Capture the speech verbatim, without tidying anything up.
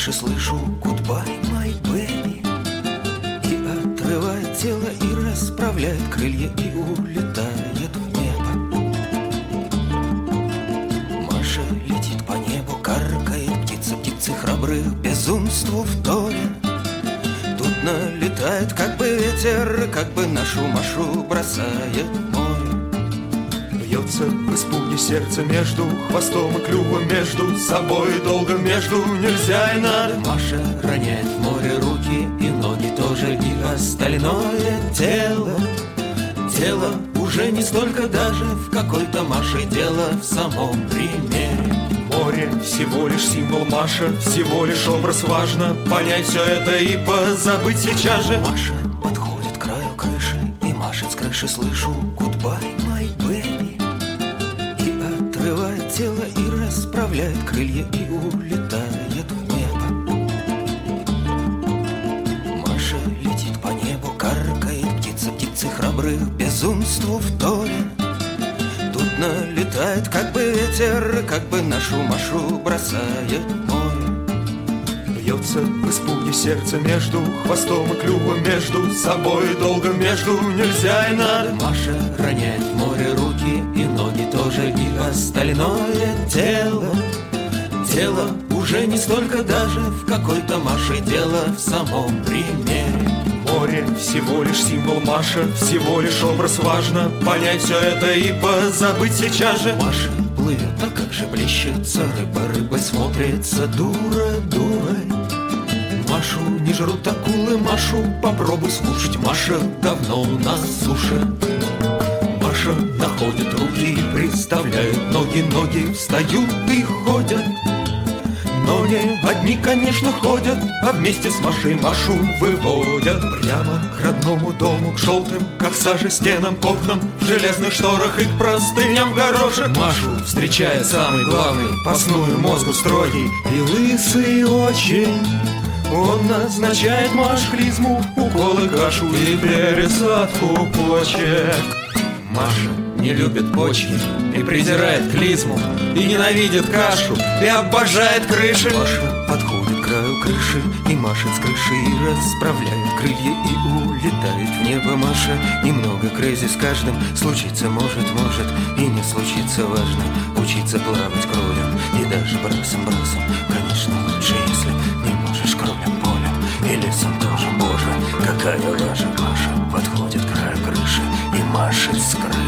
крыши слышу «Goodbye, my baby». И отрывает тело, и расправляет крылья, и улетает в небо. Маша летит по небу, каркает птица, птицы храбрых безумству вторят. Тут налетает как бы ветер, как бы нашу Машу бросает море. Бьется в испуге сердце между хвостом и клювом, между собой долго между нельзя и надо. Маша роняет в море руки и ноги тоже, и остальное тело. Тело уже не столько даже в какой-то Маше, дело в самом примере. Море всего лишь символ, Маша всего лишь образ, важно понять все это и позабыть сейчас же. Маша подходит к краю крыши и машет с крыши, слышу «Goodbye, my baby». Отрывает тело и расправляет крылья, и улетает в небо. Маша летит по небу, каркает птица, птицы храбрых безумству вторят. Тут налетает как бы ветер, как бы нашу Машу бросает море. Бьется в испуге сердце между хвостом и клювом, между собой долго между нельзя и надо. Маша роняет в море руки и ноги тоже, и остальное тело. Тело уже не столько даже в какой-то Маше, дело в самом примере. Море всего лишь символ, Маша всего лишь образ, важно понять все это и позабыть сейчас же. Маша плывет, а как же плещется рыба, рыбой смотрится дура дурой. Машу не жрут акулы, Машу попробуй слушать, Маша давно на суше. Маша находит руки, приставляет ноги, ноги встают и ходят. Но не одни, конечно, ходят, а вместе с Машей Машу выводят прямо к родному дому, к желтым, как сажа, стенам, к окнам, в железных шторах и к простыням горошек. Машу встречает самый главный, посную мозгу строгий и лысый очень. Он назначает Маш клизму, уколы, кашу и пересадку почек. Маша не любит почки и презирает клизму, и ненавидит кашу, и обожает крыши. Маша подходит к краю крыши и машет с крыши, и расправляет крылья, и улетает в небо. Маша немного крейзи, с каждым случится, может, может, и не случится, важно учиться плавать кролем, и даже брасом, брасом, конечно, лучше, если не можешь кролем полем и лесом тоже. Боже, какая лажа. Маша подходит к краю крыши и машет с крыши.